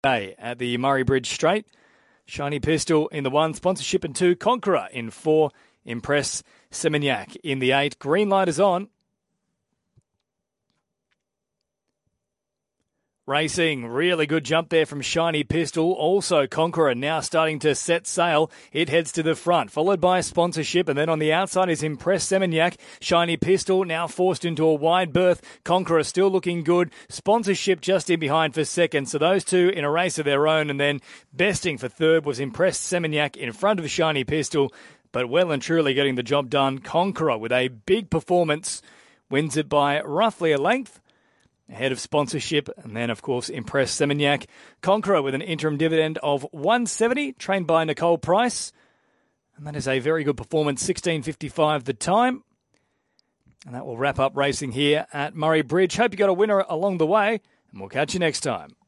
Day at the Murray Bridge Straight. Shiny Pistol in the 1, Sponsorship in 2, Conqueror in 4, Impress Seminyak in the 8. Green light is on. Racing, really good jump there from Shiny Pistol. Also Conqueror now starting to set sail. It heads to the front, followed by Sponsorship, and then on the outside is Impress Seminyak. Shiny Pistol now forced into a wide berth. Conqueror still looking good. Sponsorship just in behind for second. So those two in a race of their own, and then besting for third was Impress Seminyak in front of Shiny Pistol. But well and truly getting the job done. Conqueror with a big performance wins it by roughly a length. Ahead of Sponsorship, and then, of course, Impress Seminyak. Conqueror with an interim dividend of $1.70, trained by Nicole Price. And that is a very good performance, 16.55 the time. And that will wrap up racing here at Murray Bridge. Hope you got a winner along the way, and we'll catch you next time.